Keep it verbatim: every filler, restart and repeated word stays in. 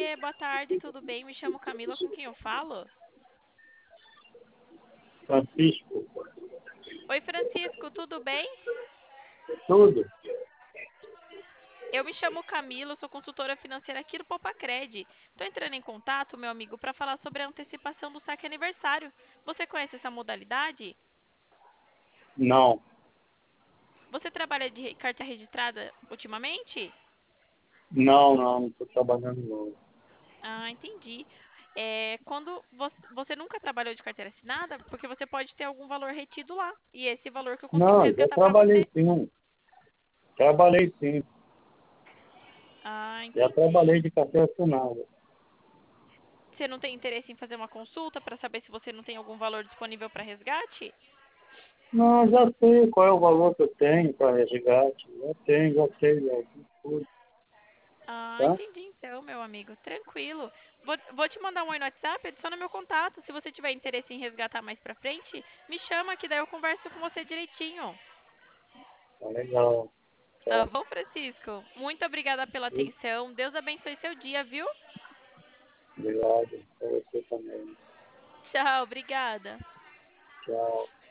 Oiê, boa tarde, tudo bem? Me chamo Camila, com quem eu falo? Francisco, Oi, Francisco, tudo bem? tudo? Eu me chamo Camila, sou consultora financeira aqui do Popacred. Estou entrando em contato, meu amigo, para falar sobre a antecipação do saque aniversário. Você conhece essa modalidade? Não, Você trabalha de carta registrada ultimamente? não, não, não estou trabalhando não. Ah, entendi. É, quando você, você nunca trabalhou de carteira assinada, porque você pode ter algum valor retido lá. E esse valor que eu consigo Não, já resgatar para trabalhei você. sim, trabalhei sim, Ah, já entendi. trabalhei de carteira assinada. Você não tem interesse em fazer uma consulta para saber se você não tem algum valor disponível para resgate? Não, já sei qual é o valor que eu tenho para resgate, já tenho, já sei, já fiz tudo, Ah, tá? entendi então, meu amigo. Tranquilo. Vou, vou te mandar um oi no WhatsApp, adiciona meu contato. Se você tiver interesse em resgatar mais pra frente, me chama que daí eu converso com você direitinho. Tá legal, Tá tchau. bom, Francisco? Muito obrigada pela atenção. Deus abençoe seu dia, viu? Obrigado, para você também, Tchau, obrigada. tchau.